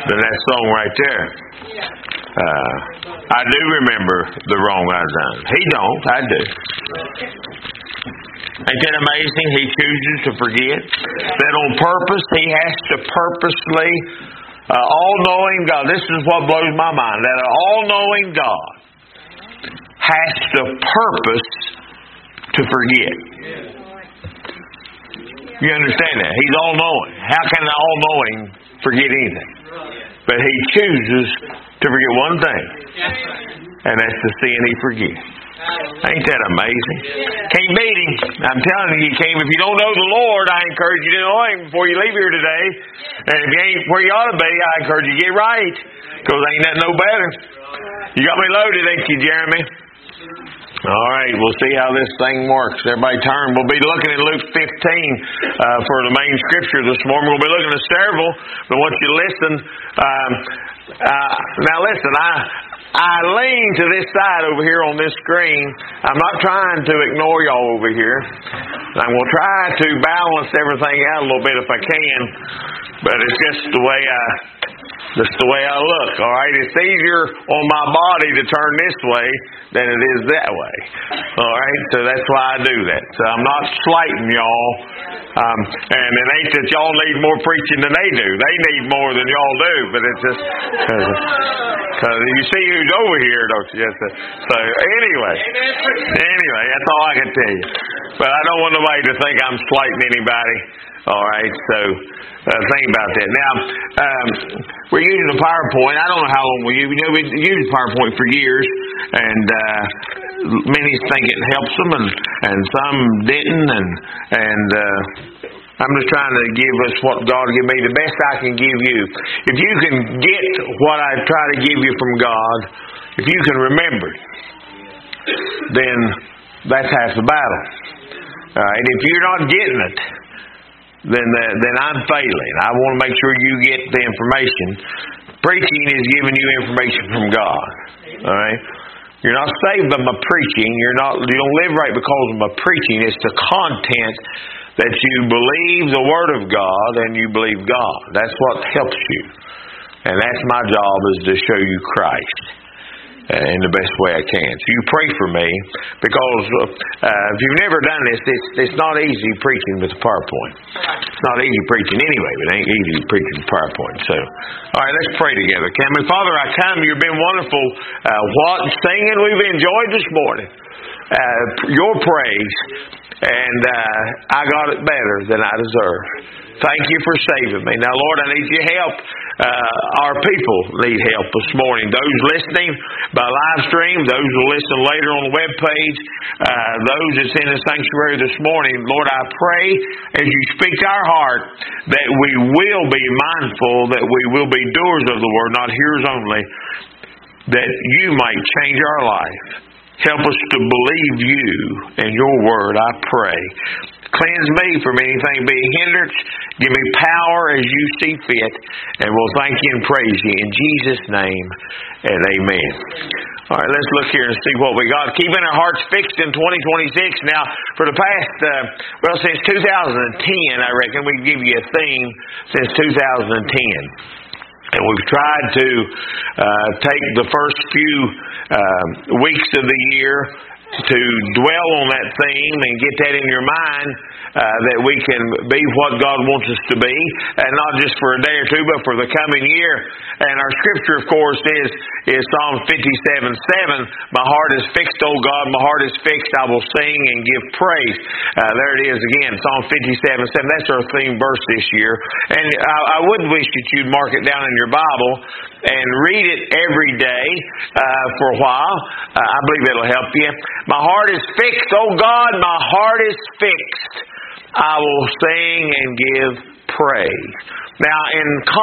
than that song right there. I do remember the wrong I've done. He don't. I do. Ain't that amazing? He chooses to forget. That on purpose, He has to purposely, all-knowing God. This is what blows my mind. That an all-knowing God has to purpose to forget. You understand that? He's all-knowing. How can the all-knowing forget anything? But He chooses to forget one thing. And that's the sin He forgets. Ain't that amazing? Can't beat Him. I'm telling you, you can't. If you don't know the Lord, I encourage you to know Him before you leave here today. And if you ain't where you ought to be, I encourage you to get right. Because ain't nothing no better. You got me loaded, ain't you, Jeremy? All right, we'll see how this thing works. Everybody turn. We'll be looking at Luke 15 for the main scripture this morning. We'll be looking at several, but once you listen, now listen, I lean to this side over here on this screen. I'm not trying to ignore y'all over here. I'm going to try to balance everything out a little bit if I can, but it's just the way I look, all right? It's easier on my body to turn this way than it is that way, all right? So that's why I do that. So I'm not slighting y'all, and it ain't that y'all need more preaching than they do. They need more than y'all do, but it's just because you see who's over here, don't you? So anyway, that's all I can tell you. But I don't want nobody to think I'm slighting anybody, all right? So think about that. Now, we're using the PowerPoint. I don't know how long we use. We've used PowerPoint for years, and many think it helps them, and some didn't, and I'm just trying to give us what God gave me, the best I can give you. If you can get what I try to give you from God, if you can remember it, then that's half the battle. And if you're not getting it, then I'm failing. I want to make sure you get the information. Preaching is giving you information from God. All right? You're not saved by my preaching. You don't live right because of my preaching. It's the content that you believe the Word of God and you believe God. That's what helps you. And that's my job, is to show you Christ in the best way I can. So you pray for me, because if you've never done this, it's not easy preaching with the PowerPoint. It's not easy preaching anyway, but it ain't easy preaching with PowerPoint. So, all right, let's pray together. Can we? Father, I come. You've been wonderful. What singing we've enjoyed this morning. Your praise, and I got it better than I deserve. Thank you for saving me. Now, Lord, I need your help. Our people need help this morning. Those listening by live stream, those who listen later on the webpage, those that's in the sanctuary this morning, Lord, I pray as you speak to our heart that we will be mindful, that we will be doers of the word, not hearers only, that you might change our life. Help us to believe you and your word, I pray. Cleanse me from anything being hindrance. Give me power as you see fit. And we'll thank you and praise you in Jesus' name. And amen. All right, let's look here and see what we got. Keeping our hearts fixed in 2026. Now, for the past, since 2010, I reckon we can give you a theme since 2010. And we've tried to take the first few weeks of the year to dwell on that theme and get that in your mind, that we can be what God wants us to be, and not just for a day or two, but for the coming year. And our scripture, of course, is Psalm 57:7. My heart is fixed, O God, my heart is fixed. I will sing and give praise. There it is again, Psalm 57:7. That's our theme verse this year. And I would wish that you'd mark it down in your Bible and read it every day for a while. I believe it'll help you. My heart is fixed, oh God, my heart is fixed. I will sing and give praise. Now, in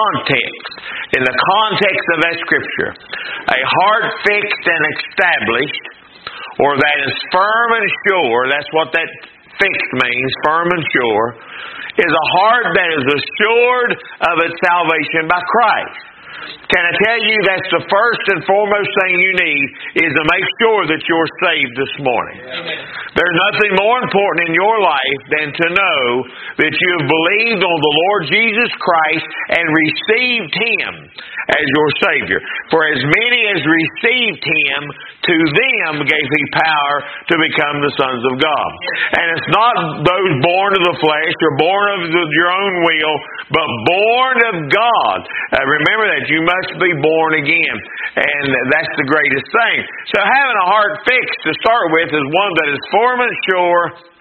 the context of that scripture, a heart fixed and established, or that is firm and sure, that's what that fixed means, firm and sure, is a heart that is assured of its salvation by Christ. Can I tell you that's the first and foremost thing you need is to make sure that you're saved this morning. There's nothing more important in your life than to know that you have believed on the Lord Jesus Christ and received Him as your Savior. For as many as received Him, to them gave He power to become the sons of God. And it's not those born of the flesh or born of your own will, but born of God. Remember that. You must be born again. And that's the greatest thing. So having a heart fixed to start with is one that is firm and sure,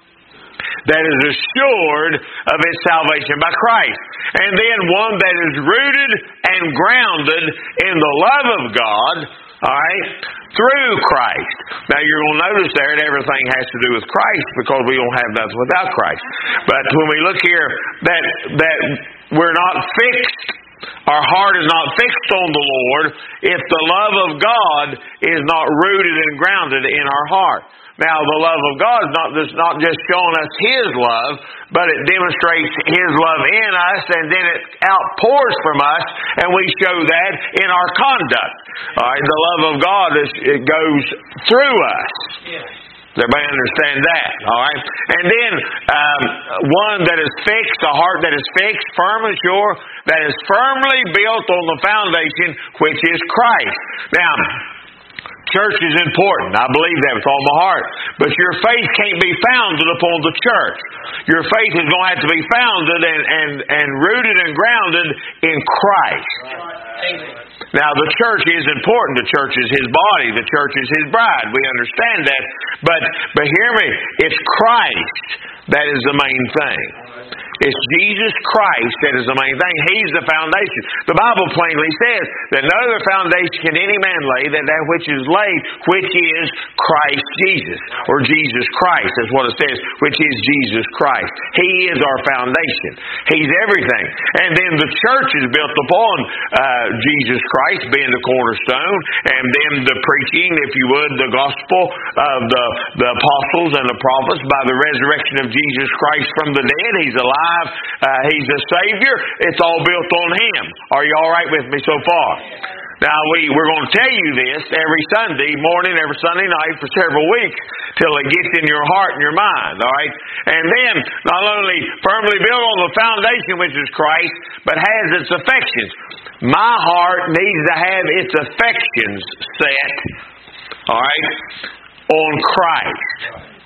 that is assured of its salvation by Christ. And then one that is rooted and grounded in the love of God, all right, through Christ. Now you're going to notice there that everything has to do with Christ because we don't have nothing without Christ. But when we look here, that we're not fixed, our heart is not fixed on the Lord if the love of God is not rooted and grounded in our heart. Now, the love of God is not just showing us His love, but it demonstrates His love in us, and then it outpours from us, and we show that in our conduct. All right, the love of God it goes through us. Yes. Everybody understand that, all right? And then one that is fixed, a heart that is fixed, firm and sure, that is firmly built on the foundation, which is Christ. Now, church is important. I believe that with all my heart. But your faith can't be founded upon the church. Your faith is going to have to be founded and rooted and grounded in Christ. Now, the church is important. The church is His body. The church is His bride. We understand that. But hear me. It's Christ that is the main thing. It's Jesus Christ that is the main thing. He's the foundation. The Bible plainly says that no other foundation can any man lay than that which is laid, which is Christ Jesus. Or Jesus Christ is what it says, which is Jesus Christ. He is our foundation. He's everything. And then the church is built upon Jesus Christ being the cornerstone, and then the preaching, if you would, the gospel of the apostles and the prophets by the resurrection of Jesus Christ from the dead. He's alive. He's a Savior. It's all built on Him. Are you all right with me so far? Now, we're going to tell you this every Sunday morning, every Sunday night for several weeks till it gets in your heart and your mind, all right? And then, not only firmly built on the foundation, which is Christ, but has its affections. My heart needs to have its affections set, all right, on Christ.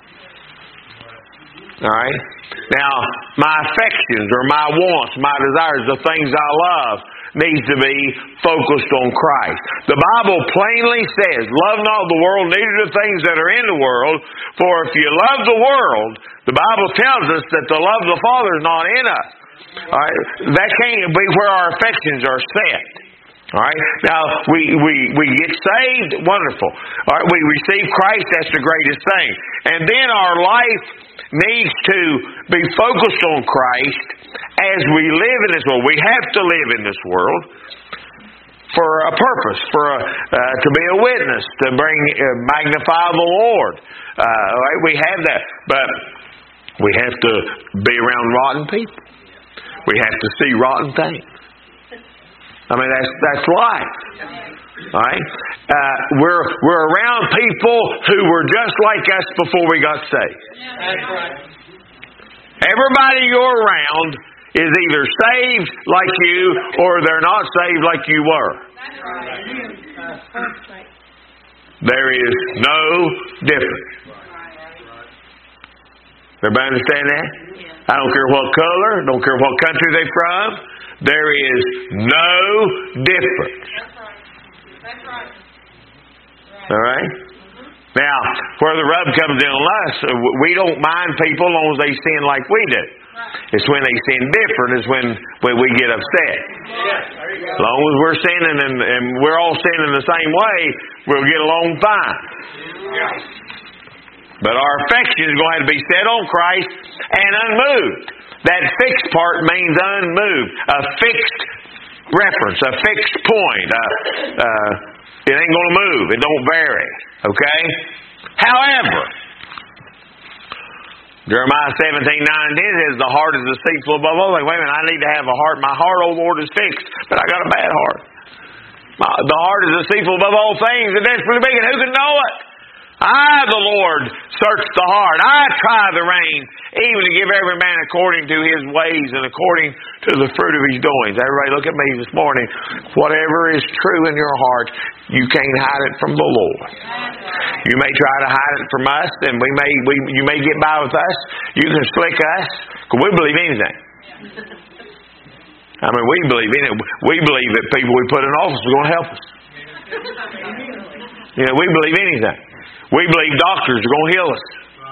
All right? Now, my affections or my wants, my desires, the things I love, needs to be focused on Christ. The Bible plainly says, love not the world, neither the things that are in the world. For if you love the world, the Bible tells us that the love of the Father is not in us. All right? That can't be where our affections are set. All right. Now we get saved. Wonderful. All right. We receive Christ. That's the greatest thing. And then our life needs to be focused on Christ as we live in this world. We have to live in this world for a purpose, to be a witness, to magnify the Lord. All right. We have that, but we have to be around rotten people. We have to see rotten things. I mean, that's life. All right? We're around people who were just like us before we got saved. That's right. Everybody you're around is either saved like you or they're not saved like you were. That's right. There is no difference. Everybody understand that? I don't care what color, don't care what country they're from. There is no difference. That's right. All right? Now, where the rub comes in on us, we don't mind people as long as they sin like we do. It's when they sin different is when we get upset. As long as we're sinning and we're all sinning the same way, we'll get along fine. But our affection is going to have to be set on Christ and unmoved. That fixed part means unmoved. A fixed reference, a fixed point. It ain't going to move. It don't vary. Okay? However, Jeremiah 17:9 and 10 says, the heart is deceitful above all things. Wait a minute, I need to have a heart. My heart, O Lord, is fixed, but I got a bad heart. The heart is deceitful above all things and desperately wicked. Who can know it? I, the Lord, search the heart. I try the reins, even to give every man according to his ways and according to the fruit of his doings. Everybody look at me this morning. Whatever is true in your heart, you can't hide it from the Lord. You may try to hide it from us, and you may get by with us. You can slick us, because we believe anything. I mean, we believe in it. We believe that people we put in office are going to help us. You know, we believe anything. We believe doctors are going to heal us.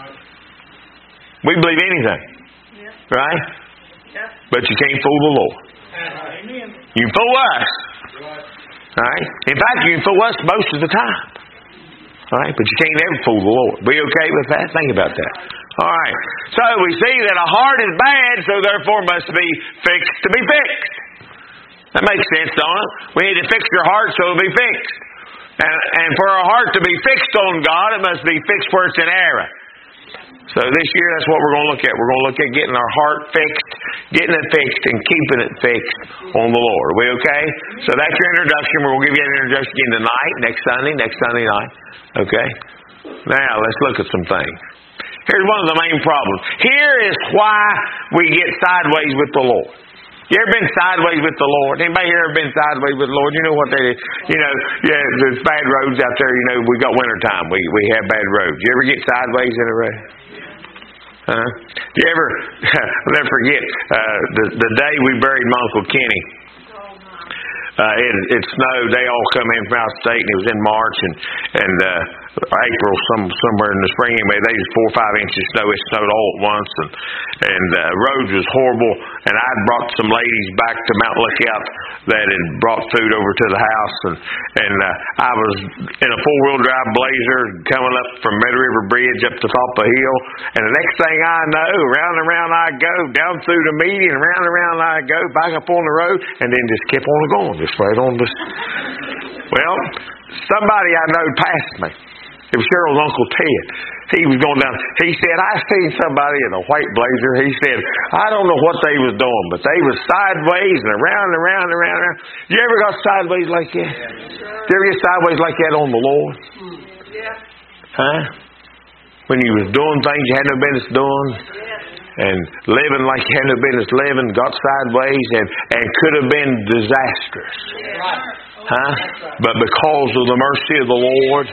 We believe anything. Right? But you can't fool the Lord. You can fool us. Right? In fact, you can fool us most of the time. Right? But you can't ever fool the Lord. We okay with that? Think about that. Alright. So we see that a heart is bad, so therefore must be fixed to be fixed. That makes sense, don't it? We need to fix your heart so it'll be fixed. And for our heart to be fixed on God, it must be fixed where it's in error. So this year, that's what we're going to look at. We're going to look at getting our heart fixed, getting it fixed, and keeping it fixed on the Lord. Are we okay? So that's your introduction. We're going to give you an introduction again tonight, next Sunday night. Okay? Now, let's look at some things. Here's one of the main problems. Here is why we get sideways with the Lord. You ever been sideways with the Lord? Anybody here ever been sideways with the Lord? You know what they do? You know, yeah, there's bad roads out there. You know, we got winter time. We have bad roads. You ever get sideways in a road? Huh? You ever? I'll never forget the day we buried my Uncle Kenny. It snowed. They all come in from out of state, and it was in March and April, somewhere in the spring. Anyway, they was 4 or 5 inches of snow. It snowed all at once, and roads was horrible. And I'd brought some ladies back to Mount Lookout that had brought food over to the house, and I was in a 4-wheel drive Blazer coming up from Red River Bridge up the top of the hill, and the next thing I know, round and round I go, down through the median, round and round I go, back up on the road, and then just kept on going, just right on this. Well, somebody I know passed me. It was Cheryl's Uncle Ted. He was going down. He said, I seen somebody in a white blazer. He said, I don't know what they was doing, but they was sideways and around and around and around and around. You ever got sideways like that? You ever get sideways like that on the Lord? Huh? When you was doing things you had no business doing and living like you had no business living, got sideways and could have been disastrous. Huh? But because of the mercy of the Lord,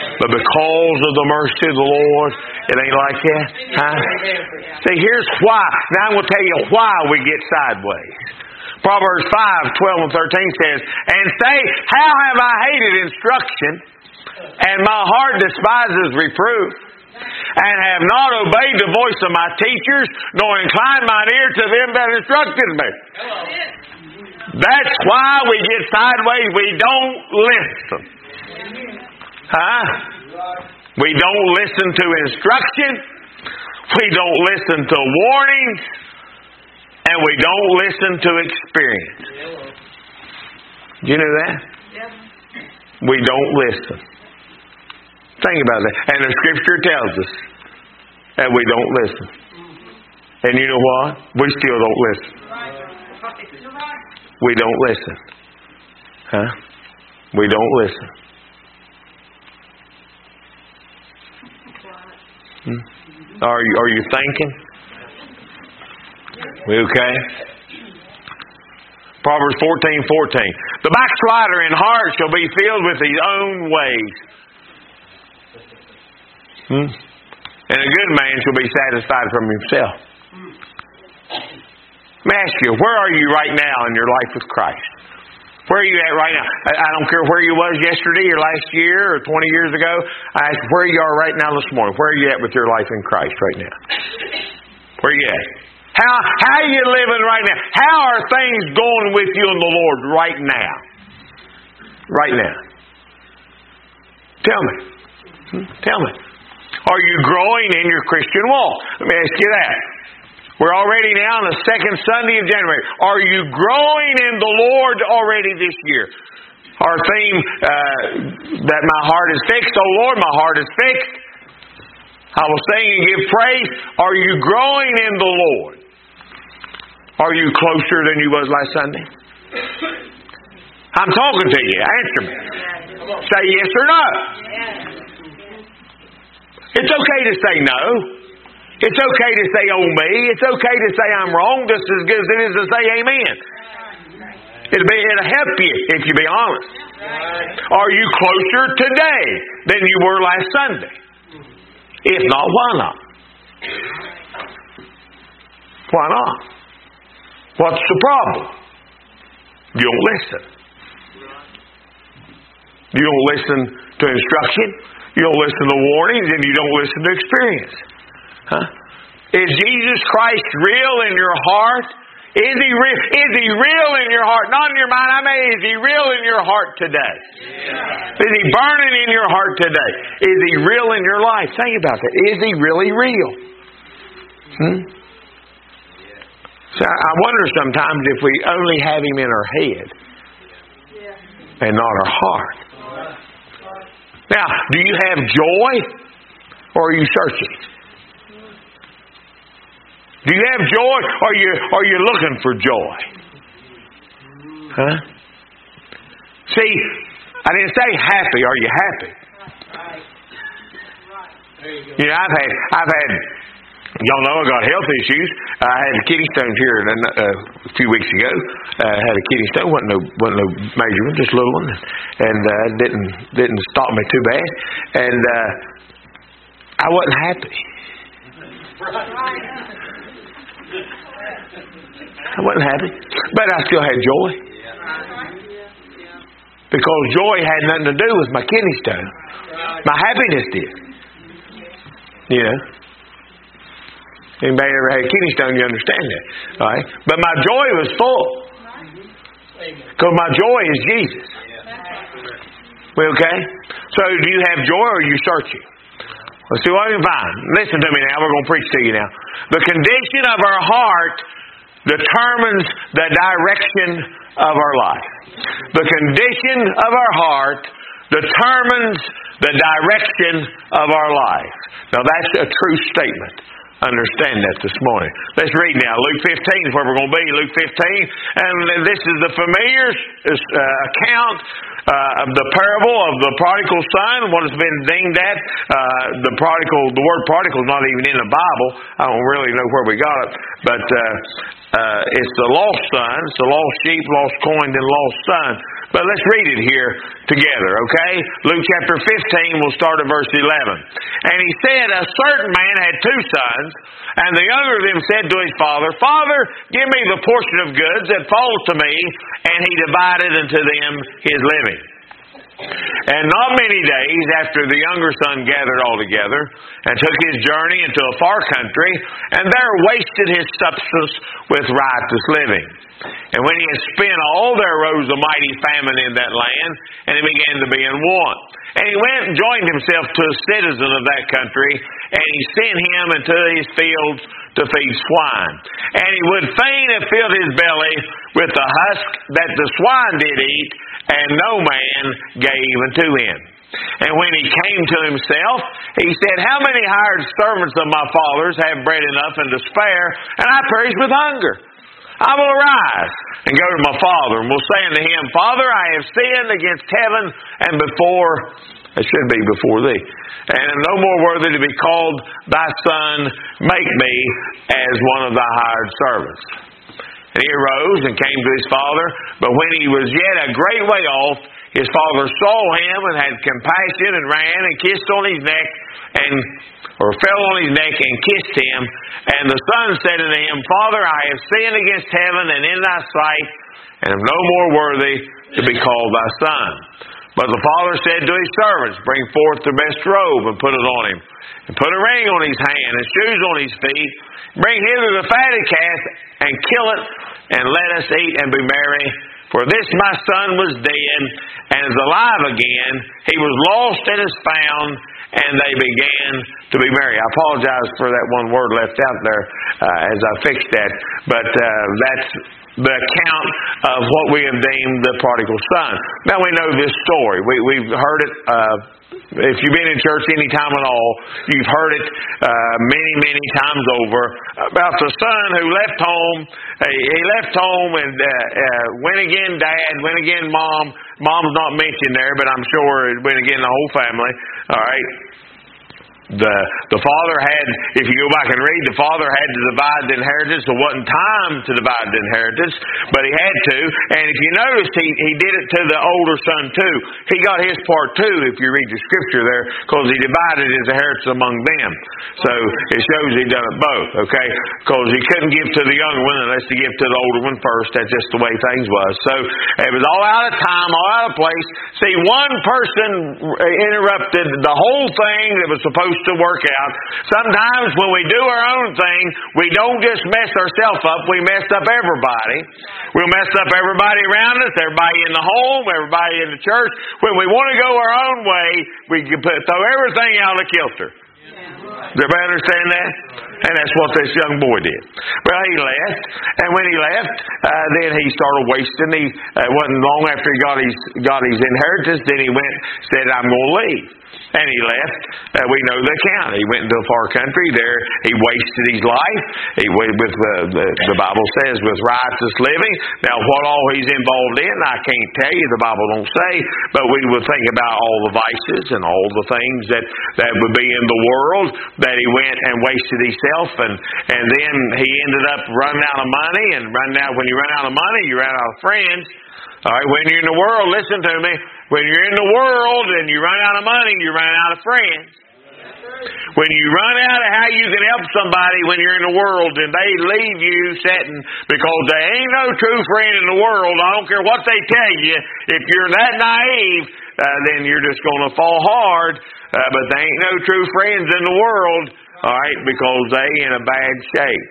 it ain't like that. Huh? See, here's why. Now I'm going to tell you why we get sideways. Proverbs 5:12 and 13 says, and say, how have I hated instruction, and my heart despises reproof, and have not obeyed the voice of my teachers, nor inclined mine ear to them that instructed me. That's why we get sideways. We don't listen. Huh? We don't listen to instruction. We don't listen to warnings. And we don't listen to experience. Do you know that? We don't listen. Think about that. And the Scripture tells us that we don't listen. And you know what? We still don't listen. We don't listen. Huh? We don't listen. Are you thinking? We okay? Proverbs 14:14. The backslider in heart shall be filled with his own ways. And a good man shall be satisfied from himself. Let me ask you, where are you right now in your life with Christ? Where are you at right now? I don't care where you was yesterday or last year or 20 years ago. I ask where you are right now this morning. Where are you at with your life in Christ right now? Where are you at? How are you living right now? How are things going with you and the Lord right now? Right now. Tell me. Tell me. Are you growing in your Christian walk? Let me ask you that. We're already now on the second Sunday of January. Are you growing in the Lord already this year? Our theme, that my heart is fixed. Oh Lord, my heart is fixed. I will sing and give praise. Are you growing in the Lord? Are you closer than you was last Sunday? I'm talking to you. Answer me. Say yes or no. It's okay to say no. It's okay to say oh me. It's okay to say I'm wrong just as good as it is to say amen. It'll help you if you be honest. Are you closer today than you were last Sunday? If not, why not? Why not? What's the problem? You don't listen. You don't listen to instruction. You don't listen to warnings, and you don't listen to experience. Huh? Is Jesus Christ real in your heart? Is He real? Is He real in your heart? Not in your mind. I mean, is He real in your heart today? Yeah. Is He burning in your heart today? Is He real in your life? Think about that. Is He really real? So I wonder sometimes if we only have Him in our head and not our heart. Now, do you have joy, or are you searching? Do you have joy, or are you looking for joy? Huh? See, I didn't say happy. Are you happy? You know, I've had. Y'all know I got health issues. I had kidney stones here a few weeks ago. I had a kidney stone. wasn't no major one, just a little one, and didn't stop me too bad. And I wasn't happy. I wasn't happy, but I still had joy. Because joy had nothing to do with my kidney stone. My happiness did. You know. Anybody ever had a kidney stone, you understand that. All right? But my joy was full. Because my joy is Jesus. We okay? So do you have joy, or are you searching? Let's see what we can find. Listen to me now. We're going to preach to you now. The condition of our heart determines the direction of our life. The condition of our heart determines the direction of our life. Now that's a true statement. Understand that this morning. Let's read now. Luke 15 is where we're going to be. Luke 15. And this is the familiar account of the parable of the prodigal son. What has been deemed that. The word prodigal is not even in the Bible. I don't really know where we got it. But it's the lost son. It's the lost sheep, lost coin, then lost son. But let's read it here together, okay? Luke chapter 15, we'll start at verse 11. And he said, a certain man had two sons, and the younger of them said to his father, Father, give me the portion of goods that falls to me. And he divided unto them his living. And not many days after the younger son gathered all together, and took his journey into a far country, and there wasted his substance with riotous living. And when he had spent all, there arose a mighty famine in that land, and he began to be in want. And he went and joined himself to a citizen of that country, and he sent him into his fields to feed swine. And he would fain have filled his belly with the husk that the swine did eat, and no man gave unto him. And when he came to himself, he said, How many hired servants of my father's have bread enough and to spare, and I perish with hunger? I will arise and go to my father, and will say unto him, Father, I have sinned against heaven and before, it should be before thee, and am no more worthy to be called thy son. Make me as one of thy hired servants. And he arose and came to his father, but when he was yet a great way off, his father saw him and had compassion and ran and kissed on his neck or fell on his neck and kissed him. And the son said unto him, Father, I have sinned against heaven and in thy sight, and am no more worthy to be called thy son. But the father said to his servants, Bring forth the best robe and put it on him, and put a ring on his hand and shoes on his feet. Bring hither the fatted calf and kill it, and let us eat and be merry. For this my son was dead and is alive again. He was lost and is found. And they began to be merry. I apologize for that one word left out there as I fixed that. But that's the account of what we have deemed the prodigal son. Now we know this story. We've heard it. If you've been in church any time at all, you've heard it many times over about the son who left home. He left home and went again dad, went again mom. Mom's not mentioned there, but I'm sure it went again the whole family. All right. The father had, if you go back and read, the father had to divide the inheritance. There wasn't time to divide the inheritance, but he had to. And if you notice, he did it to the older son too. He got his part too, if you read the scripture there, because he divided his inheritance among them. So it shows he done it both, okay? Because he couldn't give to the younger one unless he gave to the older one first. That's just the way things was. So it was all out of time, all out of place. See, one person interrupted the whole thing that was supposed to work out. Sometimes when we do our own thing, we don't just mess ourselves up, we mess up everybody. We'll mess up everybody around us, everybody in the home, everybody in the church. When we want to go our own way, we can throw everything out of kilter. Does everybody understand that? And that's what this young boy did. Well, he left, and when he left, then he started wasting. It wasn't long after he got his inheritance, then he went, said, "I'm going to leave." And he left. We know the account. He went into a far country. There, he wasted his life. He with the Bible says with riotous living. Now, what all he's involved in, I can't tell you. The Bible don't say. But we would think about all the vices and all the things that would be in the world that he went and wasted himself. And then he ended up running out of money. And when you run out of money, you run out of friends. All right, when you're in the world, listen to me. When you're in the world and you run out of money, you run out of friends. When you run out of how you can help somebody when you're in the world and they leave you sitting because there ain't no true friend in the world, I don't care what they tell you, if you're that naive, then you're just going to fall hard. But there ain't no true friends in the world, all right, because they in a bad shape.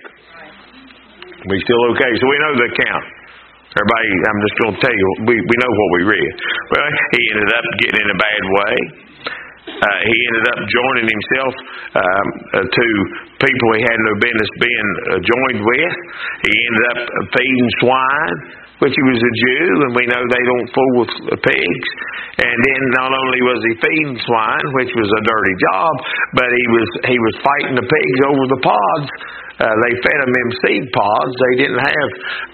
We still okay. So we know the account. Everybody, I'm just going to tell you, we know what we read. Well, he ended up getting in a bad way. He ended up joining himself to people he had no business being joined with. He ended up feeding swine, which he was a Jew, and we know they don't fool with pigs. And then not only was he feeding swine, which was a dirty job, but he was fighting the pigs over the pods. They fed them in seed pods. They didn't have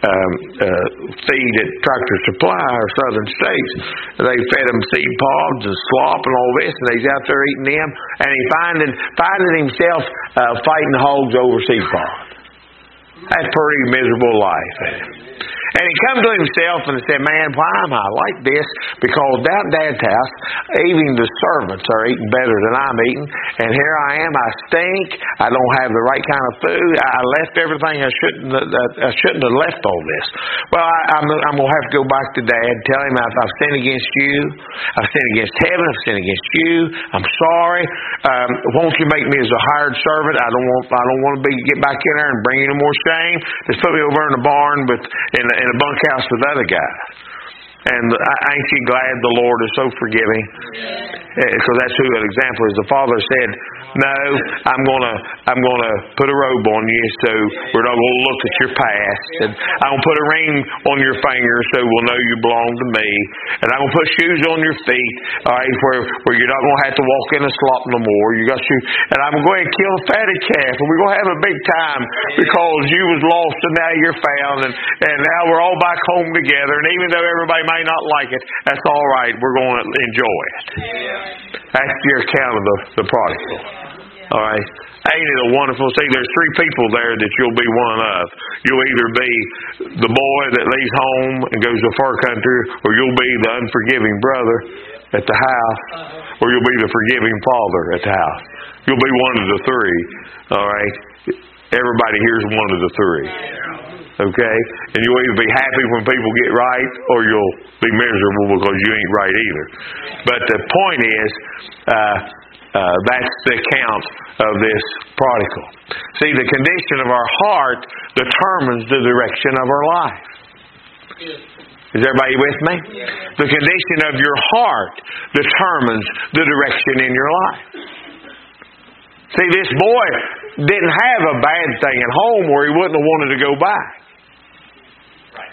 feed at Tractor Supply or Southern States. They fed them seed pods and slop and all this, and he's out there eating them. And he finding himself fighting hogs over seed pods. That's a pretty miserable life. And he come to himself and said, "Man, why am I like this? Because down at Dad's house, even the servants are eating better than I'm eating. And here I am, I stink. I don't have the right kind of food. I left everything. I shouldn't have left all this. Well, I'm going to have to go back to Dad, tell him I've sinned against you. I've sinned against heaven. I've sinned against you. I'm sorry. Won't you make me as a hired servant? I don't want to get back in there and bring you no more shame. Just put me over in the barn in a bunkhouse with other guys." And ain't you glad the Lord is so forgiving? Because that's who an example is. The Father said, "No, I'm gonna put a robe on you, so we're not gonna look at your past. And I'm gonna put a ring on your finger, so we'll know you belong to me. And I'm gonna put shoes on your feet, all right, where you're not gonna have to walk in a slop no more. You got shoes. And I'm gonna go ahead and kill a fatted calf, and we're gonna have a big time because you was lost and now you're found, and now we're all back home together. And even though everybody may not like it, that's all right. We're going to enjoy it." That's your account of the prodigal. All right. Ain't it a wonderful? See, there's three people there that you'll be one of. You'll either be the boy that leaves home and goes to far country, or you'll be the unforgiving brother at the house, or you'll be the forgiving father at the house. You'll be one of the three. All right. Everybody here's one of the three. Okay? And you'll either be happy when people get right, or you'll be miserable because you ain't right either. But the point is, that's the account of this prodigal. See, the condition of our heart determines the direction of our life. Is everybody with me? The condition of your heart determines the direction in your life. See, this boy didn't have a bad thing at home where he wouldn't have wanted to go back.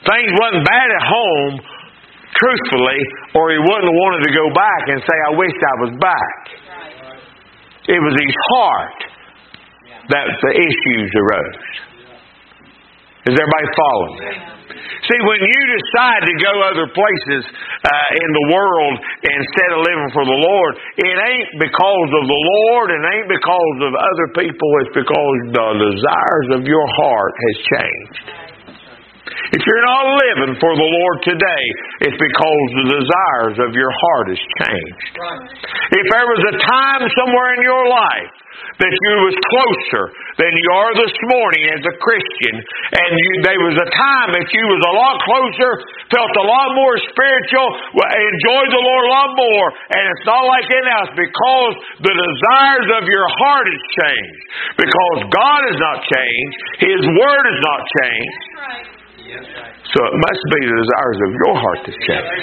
things wasn't bad at home, truthfully, or he wouldn't have wanted to go back and say, I wish I was back. It was his heart that the issues arose. Is everybody following me? See, when you decide to go other places in the world instead of living for the Lord, it ain't because of the Lord, it ain't because of other people, it's because the desires of your heart has changed. If you're not living for the Lord today, it's because the desires of your heart has changed. If there was a time somewhere in your life that you was closer than you are this morning as a Christian, and there was a time that you was a lot closer, felt a lot more spiritual, enjoyed the Lord a lot more, and it's not like anything else because the desires of your heart has changed. Because God has not changed, His Word has not changed. So it must be the desires of your heart that's changed.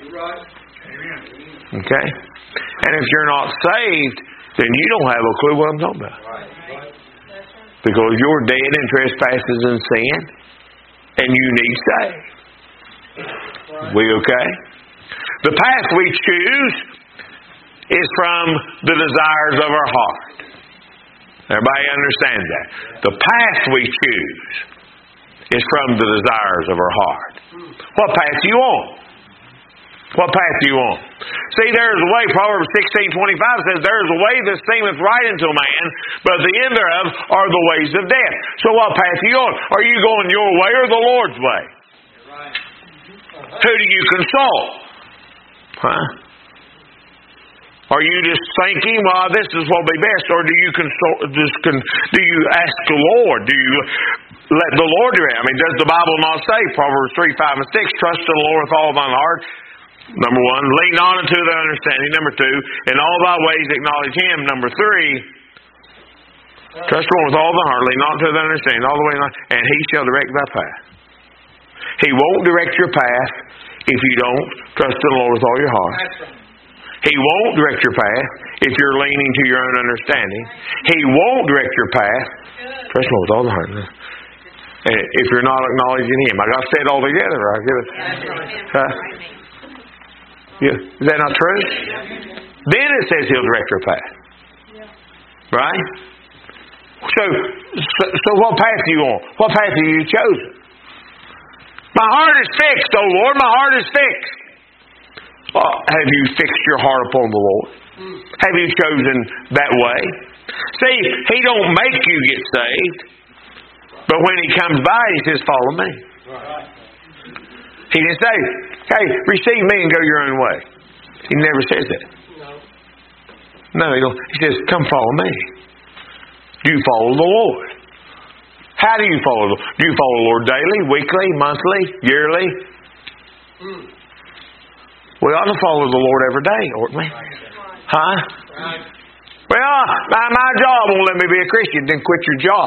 Okay? And if you're not saved, then you don't have a clue what I'm talking about. Because you're dead in trespasses and sin, and you need saved. We okay? The path we choose is from the desires of our heart. Everybody understands that? The path we choose is from the desires of our heart. What path are you on? What path are you on? See, there is a way, Proverbs 16:25 says, there is a way that seemeth right unto a man, but the end thereof are the ways of death. So what path are you on? Are you going your way or the Lord's way? Who do you consult? Huh? Are you just thinking, well, this is what will be best, or do you consult? Do you ask the Lord? Do you let the Lord do it? I mean, does the Bible not say, Proverbs 3:5 and 6, trust in the Lord with all thine heart? Number 1, lean not unto thy understanding. Number 2, in all thy ways acknowledge Him. Number 3, trust the Lord with all thy heart, lean not unto thy understanding, all the way, and He shall direct thy path. He won't direct your path if you don't trust in the Lord with all your heart. He won't direct your path if you're leaning to your own understanding. He won't direct your path. Trust the Lord with all the heart. And if you're not acknowledging Him. I got to say it all together. I get it. Is that not true? Then it says He'll direct your path. Right? So what path are you on? What path have you chosen? My heart is fixed, O Lord. My heart is fixed. Have you fixed your heart upon the Lord? Have you chosen that way? See, He don't make you get saved. But when He comes by, He says, follow me. He didn't say, hey, receive me and go your own way. He never says that. No, He says, come follow me. You follow the Lord. How do you follow the Lord? Do you follow the Lord daily, weekly, monthly, yearly? We ought to follow the Lord every day, oughtn't we? Huh? Well, my job won't let me be a Christian. Then quit your job.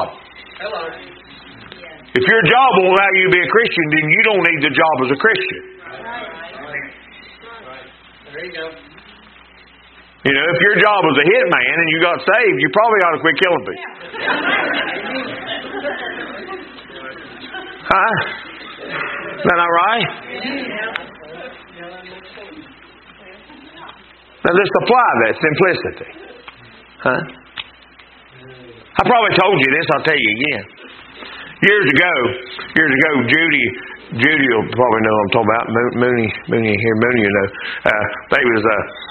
If your job won't allow you to be a Christian, then you don't need the job as a Christian. There you go. You know, if your job was a hitman and you got saved, you probably ought to quit killing people. Huh? Is that not right? Now let's apply that simplicity. Huh? I probably told you this, I'll tell you again. Years ago, Judy will probably know what I'm talking about. Mooney here, Mooney, you know. They was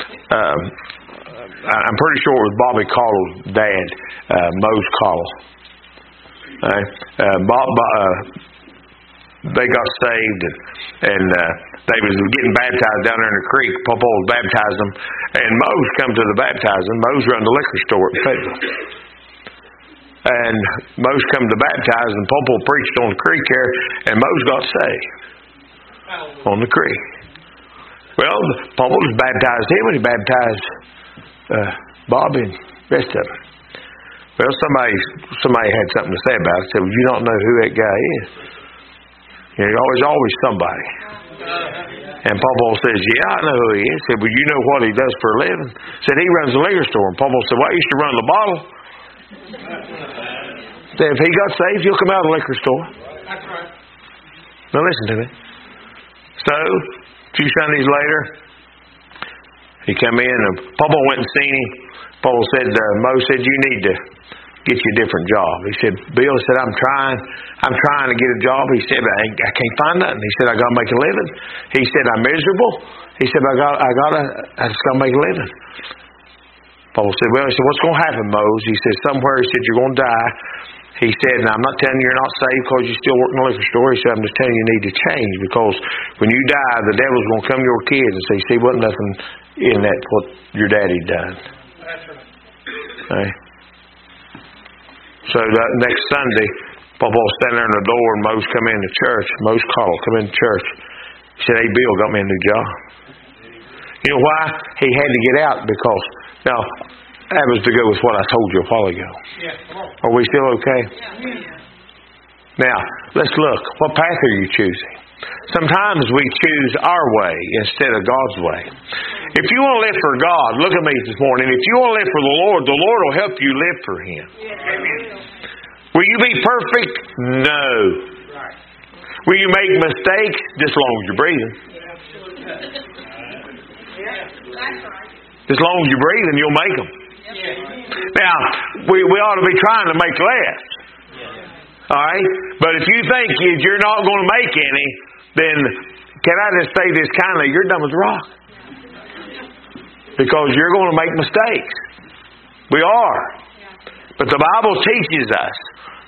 I'm pretty sure it was Bobby Caudle's dad, Mose Caudle. They got saved and they was getting baptized down there in the creek. Papa was baptizing them, and Mose come to the baptizing. Mose run the liquor store at Fayetteville. And Mose come to baptize, and Papa preached on the creek here, and Mose got saved on the creek. Well, Papa just baptized him, and he baptized Bobby and the rest of them. Well, somebody had something to say about it. Said, well, you don't know who that guy is. You know, there's always somebody. And Papa says, yeah, I know who he is. Said, well, you know what he does for a living? Said, he runs a liquor store. And Papa said, well, I used to run the bottle. Said, if he got saved, he'll come out of the liquor store. Now listen to me. So, a few Sundays later, he come in and Papa went and seen him. Papa said, Mo said, you need to get you a different job. He said, Bill said, I'm trying to get a job. He said, I can't find nothing. He said, I gotta make a living. He said, I'm miserable. He said, I just gotta make a living. Paul said, well, he said, what's gonna happen, Mose? He said, somewhere, he said, you're gonna die. He said, now I'm not telling you you're not saved because you still work in the liquor store. He said, I'm just telling you need to change, because when you die, the devil's gonna come to your kids and say, see, wasn't nothing in that what your daddy done. That's right. Okay. So that next Sunday, Papa was standing there in the door and Mose come into church. Mose called, come into church. He said, hey, Bill got me a new job. You know why? He had to get out because, now, that was to go with what I told you a while ago. Yeah. Are we still okay? Yeah. Now, let's look. What path are you choosing? Sometimes we choose our way instead of God's way. If you want to live for God, look at me this morning. If you want to live for the Lord will help you live for Him. Will you be perfect? No. Will you make mistakes? Just as long as you're breathing. As long as you're breathing, you'll make them. Now, we ought to be trying to make less. Alright? But if you think you're not going to make any, then can I just say this kindly? You're dumb as a rock. Because you're going to make mistakes. We are. But the Bible teaches us,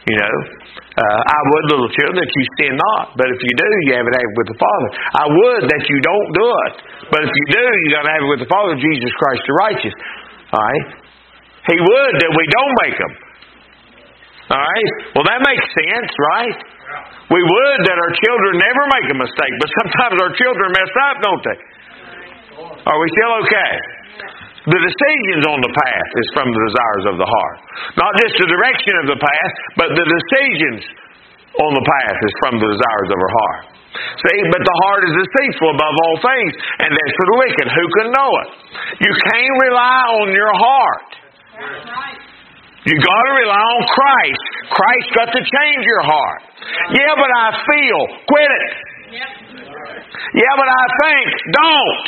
I would, little children, that you sin not. But if you do, you have it with the Father. I would that you don't do it. But if you do, you got to have it with the Father, Jesus Christ the righteous. Alright? He would that we don't make them. Alright? Well, that makes sense, right? We would that our children never make a mistake. But sometimes our children mess up, don't they? Are we still okay? The decisions on the path is from the desires of the heart. Not just the direction of the path, but the decisions on the path is from the desires of our heart. See, but the heart is deceitful above all things, and that's for the wicked. Who can know it? You can't rely on your heart. You got to rely on Christ. Christ got to change your heart. Yeah, but I feel. Quit it. Yeah, but I think. Don't.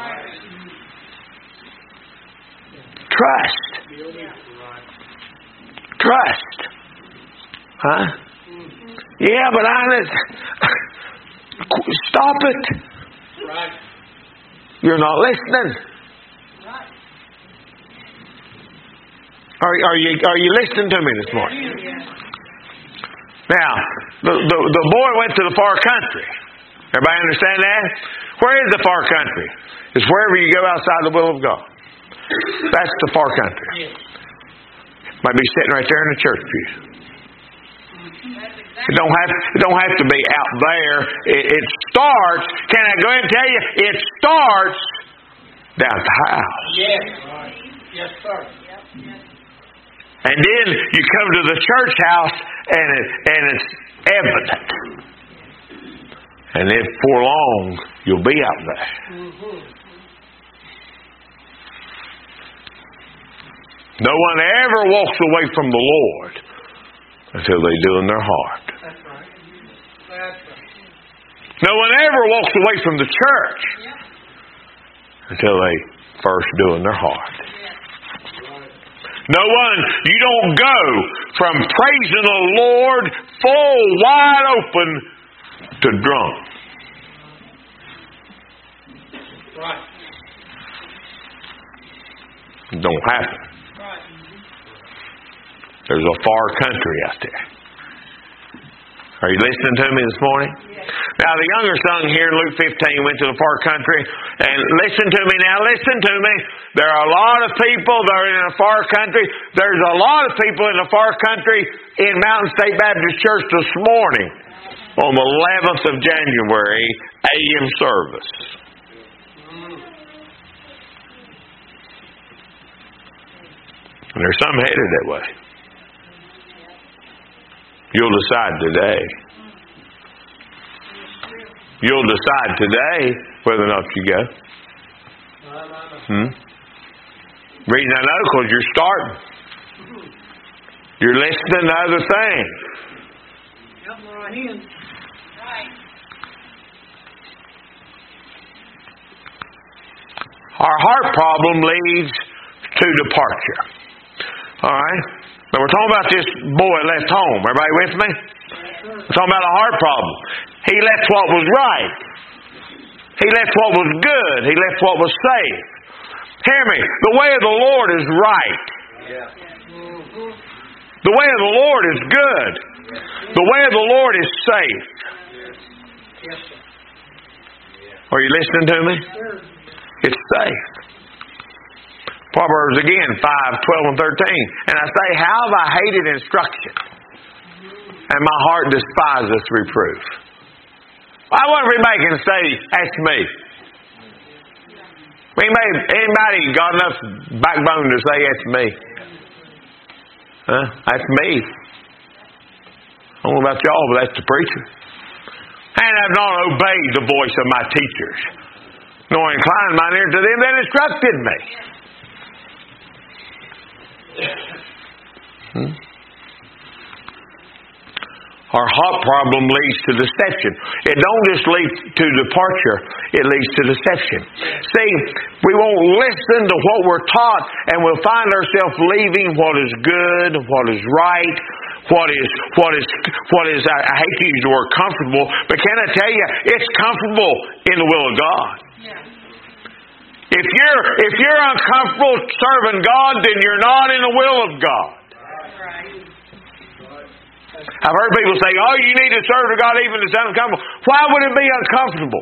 Trust. Trust. Huh? Yeah, but stop it. You're not listening. Are you listening to me this morning? Now, the boy went to the far country. Everybody understand that? Where is the far country? It's wherever you go outside the will of God. That's the far country. Might be sitting right there in the church pew. It don't have to be out there. It starts. Can I go ahead and tell you? It starts down at the house. Yes. Yes, sir. And then you come to the church house, and it's evident. And then before long, you'll be out there. No one ever walks away from the Lord until they do in their heart. That's right. No one ever walks away from the church until they first do in their heart. No one, you don't go from praising the Lord full, wide open to drunk. Right. It don't happen. There's a far country out there. Are you listening to me this morning? Yes. Now the younger son here in Luke 15 went to the far country. And listen to me now, listen to me. There are a lot of people that are in the far country. There's a lot of people in the far country in Mountain State Baptist Church this morning on the 11th of January, AM service. And there's some headed that way. You'll decide today. You'll decide today whether or not you go. Reason I know, because you're starting. You're listening to other things. Our heart problem leads to departure. All right? But we're talking about this boy left home. Everybody with me? We're talking about a heart problem. He left what was right. He left what was good. He left what was safe. Hear me. The way of the Lord is right. The way of the Lord is good. The way of the Lord is safe. Are you listening to me? It's safe. Proverbs again, 5:12 and 13. And I say, how have I hated instruction, and my heart despiseth reproof. I wonder if anybody can say, that's me. Anybody got enough backbone to say, that's me? Huh? That's me. I don't know about y'all, but that's the preacher. And I've not obeyed the voice of my teachers, nor inclined mine ear to them that instructed me. Our heart problem leads to deception. It don't just lead to departure, it leads to deception. See, we won't listen to what we're taught, and we'll find ourselves leaving what is good, what is right, what is I hate to use the word comfortable, but can I tell you, it's comfortable in the will of God. If you're uncomfortable serving God, then you're not in the will of God. I've heard people say, oh, you need to serve to God even if it's uncomfortable. Why would it be uncomfortable?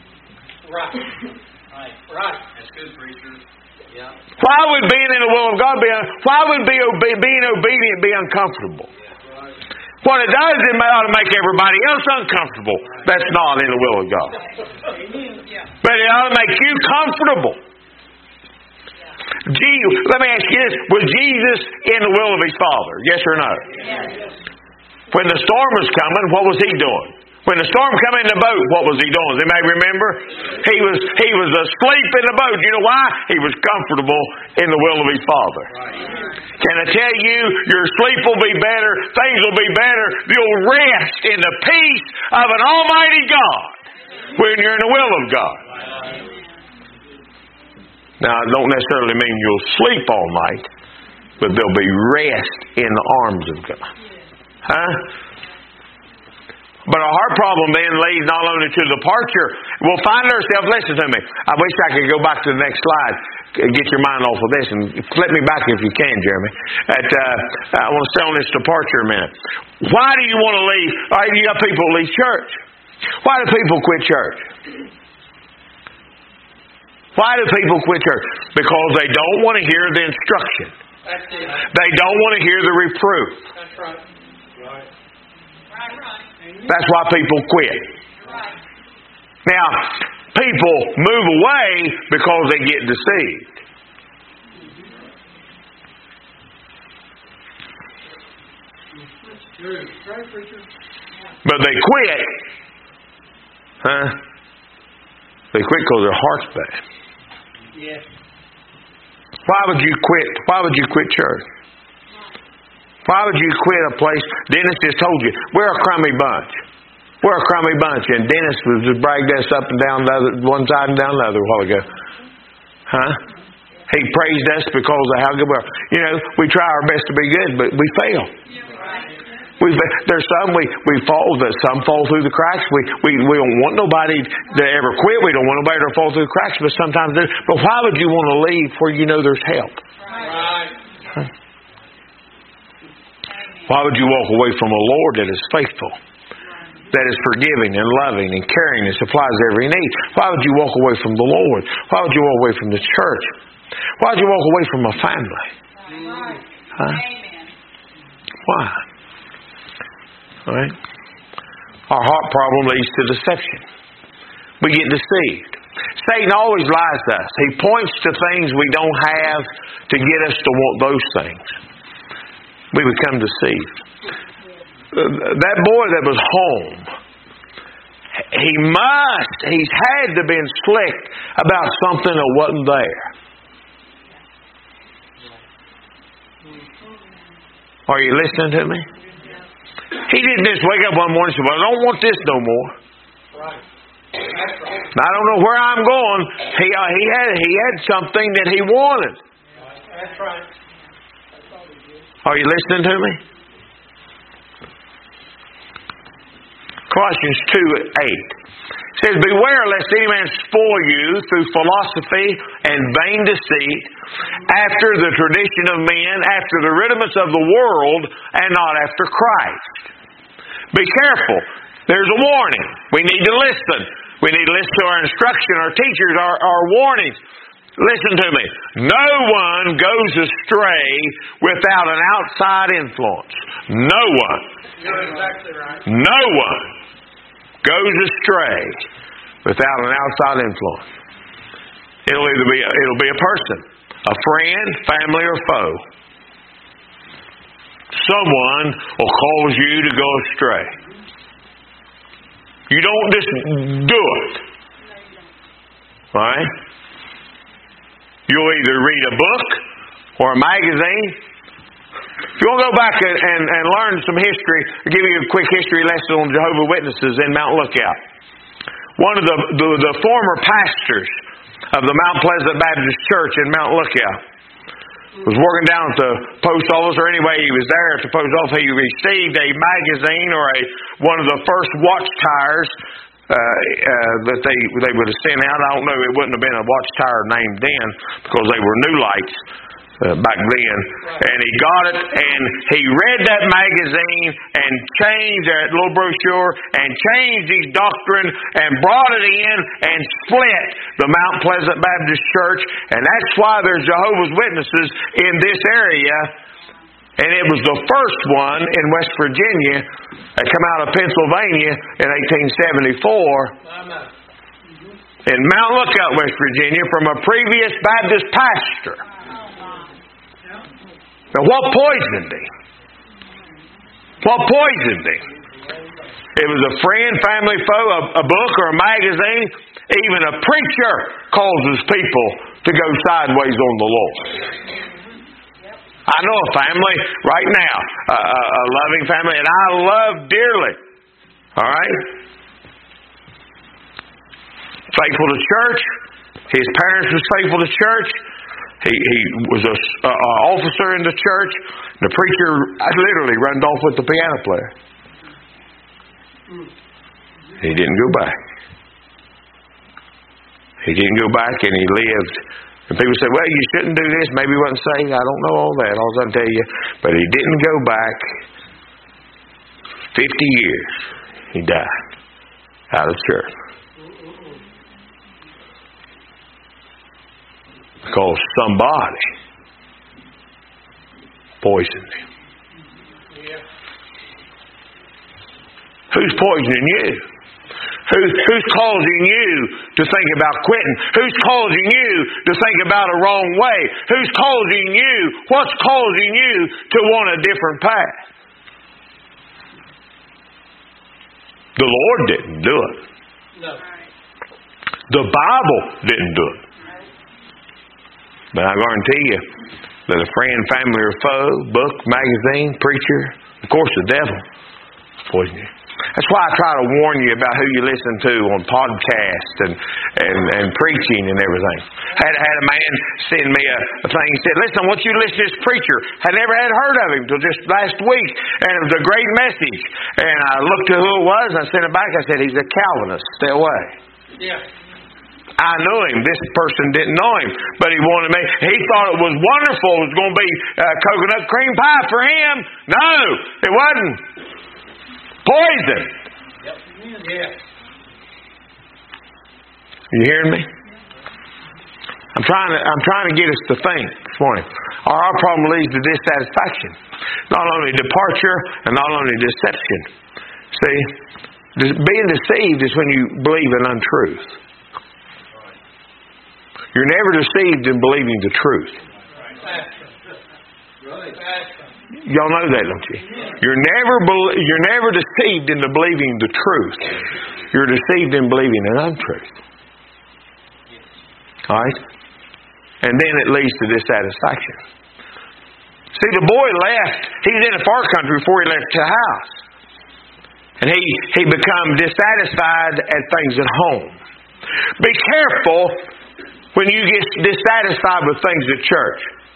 Right. That's good, preacher. Yeah. Why would being in the will of God why would being obedient be uncomfortable? What it does, it ought to make everybody else uncomfortable. That's not in the will of God. But it ought to make you comfortable. Let me ask you this. Was Jesus in the will of His Father? Yes or no? Yes. When the storm was coming, what was He doing? When the storm came in the boat, what was He doing? Does anybody remember? He was asleep in the boat. You know why? He was comfortable in the will of His Father. Can I tell you, your sleep will be better, things will be better, you'll rest in the peace of an almighty God when you're in the will of God. Now, it don't necessarily mean you'll sleep all night, but there'll be rest in the arms of God. Huh? But our heart problem then leads not only to departure. We'll find ourselves, listen to me. I wish I could go back to the next slide. Get your mind off of this and flip me back if you can, Jeremy. I want to stay on this departure a minute. Why do you want to leave? All right, you got people who leave church. Why do people quit church? Why do people quit church? Because they don't want to hear the instruction. That's it. They don't want to hear the reproof. That's right. That's why people quit. Now, people move away because they get deceived. But they quit. Huh? They quit because their heart's bad. Yes. Why would you quit? Why would you quit church? Why would you quit a place? Dennis just told you, we're a crummy bunch. We're a crummy bunch. And Dennis was just bragged us up and down one side and down the other a while ago. Huh? He praised us because of how good we are. You know, we try our best to be good, but we fail. There's some we fall, but some fall through the cracks. We don't want nobody to ever quit. We don't want nobody to fall through the cracks, but sometimes they do. But why would you want to leave where you know there's help? Right. Huh? Why would you walk away from a Lord that is faithful, that is forgiving and loving and caring and supplies every need? Why would you walk away from the Lord? Why would you walk away from the church? Why would you walk away from a family? Huh? Why? All right? Our heart problem leads to deception. We get deceived. Satan always lies to us. He points to things we don't have to get us to want those things. We become deceived. That boy that was home, he's had to been slick about something that wasn't there. Are you listening to me? He didn't just wake up one morning and say, well, I don't want this no more. Right. I don't know where I'm going. He had something that he wanted. That's right. Are you listening to me? Colossians 2:8 says, "Beware lest any man spoil you through philosophy and vain deceit, after the tradition of men, after the rudiments of the world, and not after Christ." Be careful. There's a warning. We need to listen. We need to listen to our instruction, our teachers, our warnings. Listen to me. No one goes astray without an outside influence. No one. You're exactly right. No one goes astray without an outside influence. It'll be a person, a friend, family, or foe. Someone will cause you to go astray. You don't just do it. Right? You'll either read a book or a magazine. If you want to go back and learn some history, I'll give you a quick history lesson on Jehovah's Witnesses in Mount Lookout. One of the former pastors of the Mount Pleasant Baptist Church in Mount Lookout was working down at the post office, or anyway, he was there at the post office. He received a magazine or one of the first watch tires that they would have sent out. I don't know, it wouldn't have been a watch tire named then because they were new lights back then. And he got it and he read that magazine and changed that little brochure and changed his doctrine and brought it in and split the Mount Pleasant Baptist Church. And that's why there's Jehovah's Witnesses in this area. And it was the first one in West Virginia that come out of Pennsylvania in 1874 in Mount Lookout, West Virginia, from a previous Baptist pastor. Now, what poisoned him? What poisoned him? It was a friend, family, foe, a book, or a magazine. Even a preacher causes people to go sideways on the Lord. I know a family right now, a loving family, and I love dearly. All right? Faithful to church. His parents was faithful to church. He was an officer in the church. The preacher literally ran off with the piano player. He didn't go back. He didn't go back, and he lived. And people say, well, you shouldn't do this. Maybe he wasn't saved. I don't know all that. All I can tell you. But he didn't go back. 50 years. He died out of church. Because somebody poisoned him. Who's poisoning you? Who's causing you to think about quitting? Who's causing you to think about a wrong way? Who's causing you? What's causing you to want a different path? The Lord didn't do it. No. The Bible didn't do it. But I guarantee you that a friend, family, or foe, book, magazine, preacher, of course the devil, poison you. That's why I try to warn you about who you listen to on podcasts and preaching and everything. Had a man send me a thing. He said, listen, I want you to listen to this preacher. I never had heard of him until just last week. And it was a great message. And I looked at who it was. I sent it back. I said, he's a Calvinist. Stay away. Yeah. I knew him. This person didn't know him. But he wanted me. He thought it was wonderful. It was going to be coconut cream pie for him. No, it wasn't. Poison. Yep. Yeah. You hearing me? I'm trying to get us to think this morning. Our problem leads to dissatisfaction. Not only departure and not only deception. See, being deceived is when you believe an untruth. You're never deceived in believing the truth. Y'all know that, don't you? You're never deceived into believing the truth. You're deceived in believing an untruth. All right? And then it leads to dissatisfaction. See, the boy left. He was in a far country before he left the house. And he became dissatisfied at things at home. Be careful when you get dissatisfied with things at church.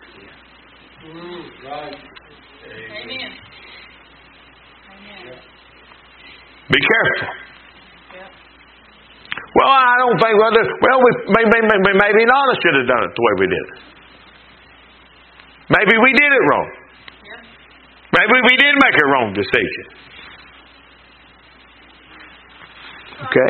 Right. Amen. Amen. Be careful. Well, I don't think, we maybe not should have done it the way we did it. Maybe we did it wrong. Maybe we did make a wrong decision. Okay?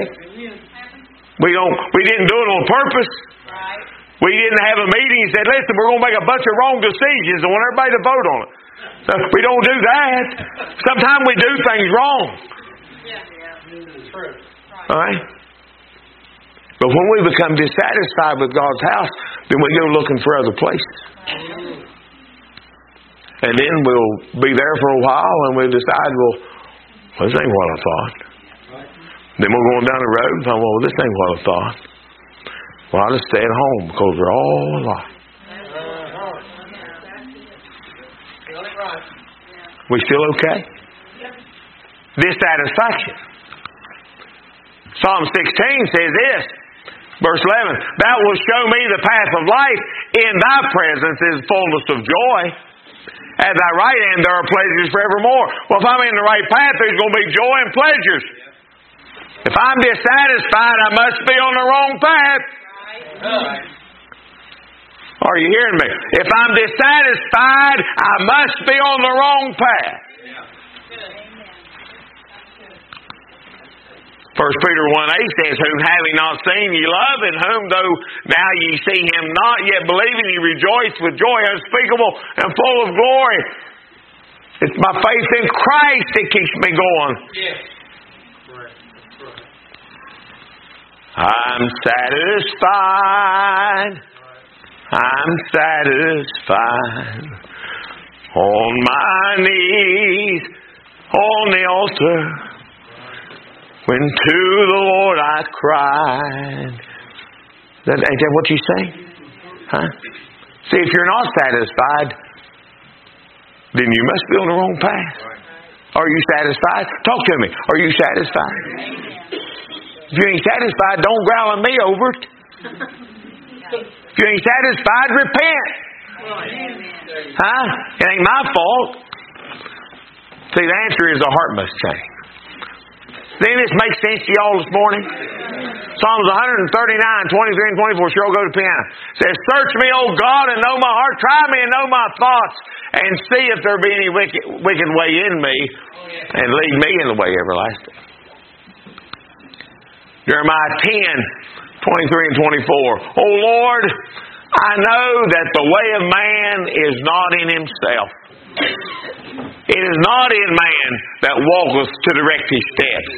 We didn't do it on purpose. Right. We didn't have a meeting and said, listen, we're going to make a bunch of wrong decisions and want everybody to vote on it. We don't do that. Sometimes we do things wrong. True. All right? But when we become dissatisfied with God's house, then we go looking for other places. And then we'll be there for a while and we'll decide, well, this ain't what I thought. Then we'll go on down the road and find, well, this ain't what I thought. Well, I'll just stay at home because we're all alike. We still okay? Dissatisfaction. Psalm 16 says this, verse 11, Thou wilt show me the path of life. In Thy presence is fullness of joy. At Thy right hand there are pleasures forevermore. Well, if I'm in the right path, there's going to be joy and pleasures. If I'm dissatisfied, I must be on the wrong path. Are you hearing me? If I'm dissatisfied, I must be on the wrong path. 1 Peter 1:8 says, Whom having not seen ye love, and whom though now ye see him not, yet believing ye rejoice with joy unspeakable and full of glory. It's my faith in Christ that keeps me going. Yes. I'm satisfied. I'm satisfied. On my knees, on the altar. When to the Lord I cried. Ain't that what you say? Huh? See, if you're not satisfied, then you must be on the wrong path. Are you satisfied? Talk to me. Are you satisfied? If you ain't satisfied, don't growl at me over it. If you ain't satisfied, repent. Huh? It ain't my fault. See, the answer is the heart must change. Does this make sense to y'all this morning? Psalms 139, 23 and 24. Sure, go to the piano. It says, Search me, O God, and know my heart. Try me and know my thoughts. And see if there be any wicked way in me. And lead me in the way everlasting. Jeremiah 10, 23 and 24. O Lord, I know that the way of man is not in himself. It is not in man that walketh to direct his steps.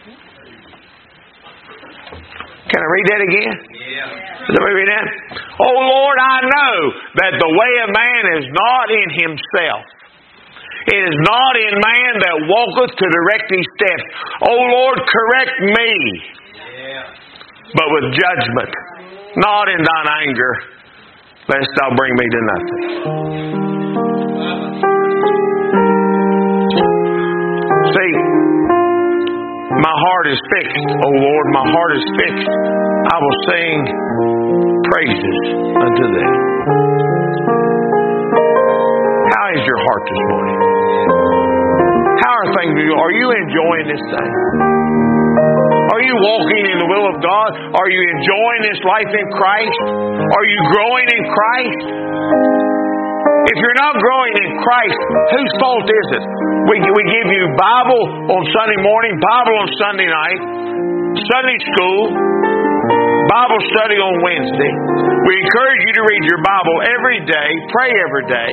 Can I read that again? Yeah. Let me read that. Oh Lord, I know that the way of man is not in himself. It is not in man that walketh to direct his steps. Oh Lord, correct me. But with judgment, not in thine anger, lest thou bring me to nothing. See, my heart is fixed. Oh Lord, my heart is fixed. I will sing praises unto thee. How is your heart this morning? How are things with you? Are you enjoying this thing? Are you walking in the will of God? Are you enjoying this life in Christ? Are you growing in Christ? If you're not growing in Christ, whose fault is it? We give you Bible on Sunday morning, Bible on Sunday night, Sunday school, Bible study on Wednesday. We encourage you to read your Bible every day, pray every day.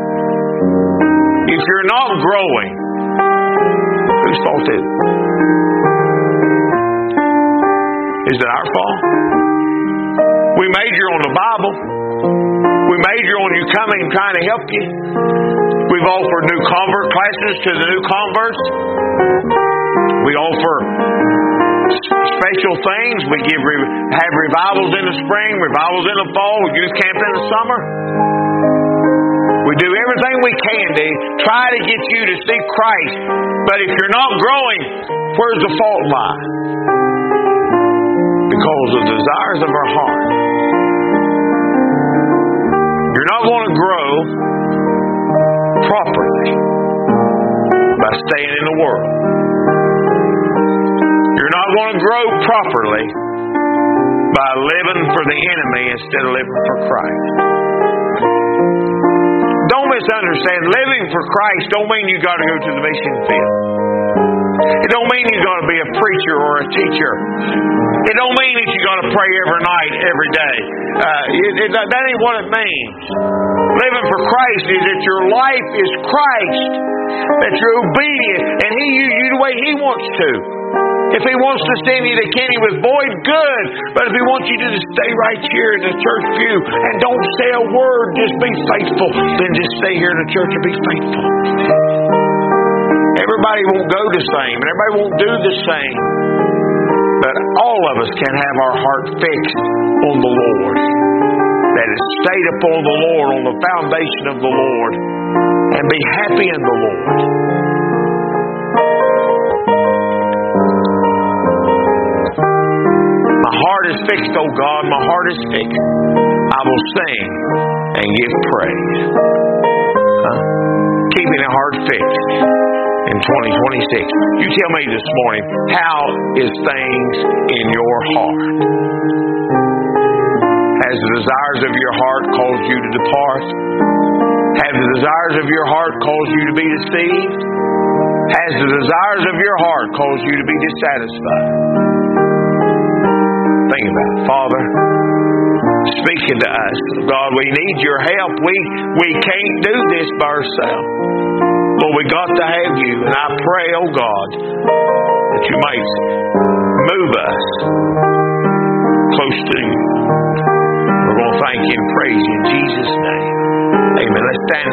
If you're not growing, whose fault is it? Is it our fault? We major on the Bible. We major on you coming and trying to help you. We've offered new convert classes to the new converts. We offer special things. We have revivals in the spring, revivals in the fall, youth camp in the summer. We do everything we can to try to get you to see Christ. But if you're not growing, where's the fault lie? because of the desires of our heart. You're not going to grow properly by staying in the world. You're not going to grow properly by living for the enemy instead of living for Christ. Don't misunderstand. Living for Christ don't mean you got to go to the mission field. It don't mean you got to be a preacher or a teacher. It don't mean that you got to pray every night, every day. That ain't what it means. Living for Christ is that your life is Christ, that you're obedient, and He uses you the way He wants to. If He wants to send you to Kenny with Boyd, good. But if He wants you to just stay right here in the church pew and don't say a word, just be faithful, then just stay here in the church and be faithful. Everybody won't go the same, and everybody won't do the same. But all of us can have our heart fixed on the Lord. That is stayed upon the Lord, on the foundation of the Lord, and be happy in the Lord. My heart is fixed, O God, my heart is fixed. I will sing and give praise. Keeping a heart fixed in 2026. You tell me this morning, how is things in your heart? Has the desires of your heart caused you to depart? Have the desires of your heart caused you to be deceived? Has the desires of your heart caused you to be dissatisfied? Think about it. Father, speaking to us, God, we need your help. We can't do this by ourselves. Lord, we got to have you. And I pray, oh God, that you might